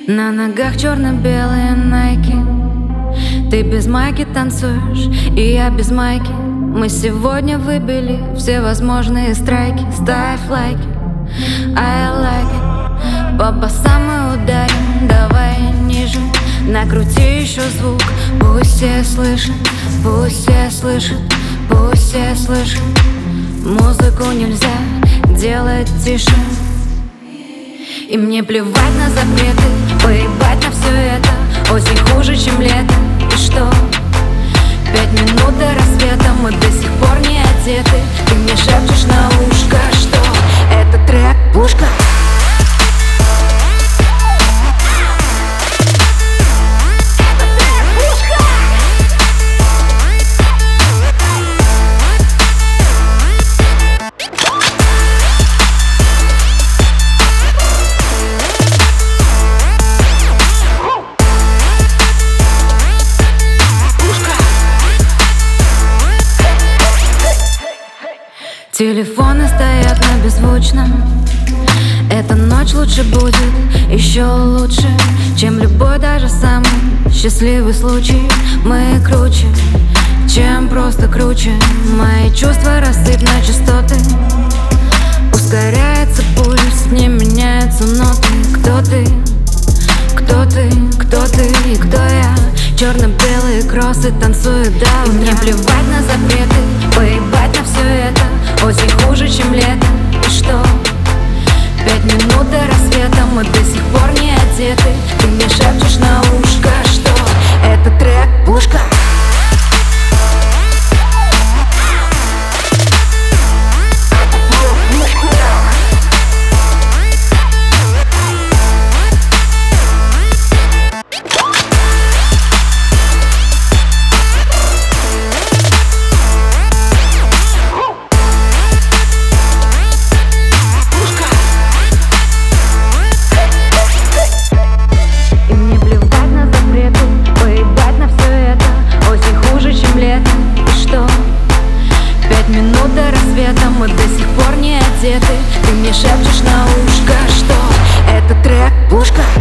На ногах черно-белые найки. Ты без майки танцуешь, и я без майки. Мы сегодня выбили все возможные страйки. Ставь лайки, I like it. По басам мы ударим, давай ниже. Накрути еще звук, пусть все слышат, пусть все слышат, пусть все слышат. Музыку нельзя делать тише. И мне плевать на запреты, поебать на все это. Осень хуже, чем лето. И что? 5 минут до рассвета, мы до сих пор не одеты. Ты мне шепчешь на ушко, что это трек пушка. Телефоны стоят на беззвучном. Эта ночь лучше будет, еще лучше, чем любой, даже самый счастливый случай. Мы круче, чем просто круче. Мои чувства растут на частоты. Ускоряется пульс, не меняются ноты. Кто ты? Кто ты? Кто ты и кто я? Черно-белые кроссы танцуют до утра. И мне плевать на запреты, поебать на все это. Осень хуже, чем лето. И что? 5 минут до рассвета, мы до сих пор не одеты. Ты мне шепчешь на ушко, что это трек пушка. Минут до рассвета, мы до сих пор не одеты. Ты мне шепчешь на ушко, что это трек пушка.